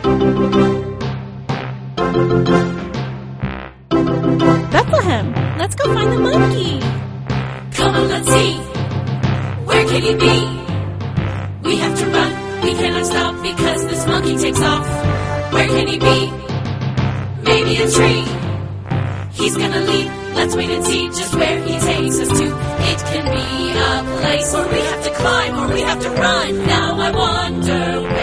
Bethlehem, let's go find the monkey. Come on, let's see. Where can he be? We have to run, we cannot stop because this monkey takes off. Where can he be? Maybe a tree. He's gonna leap, let's wait and see just where he takes us to. It can be a place where we have to climb or we have to run. Now I wonder where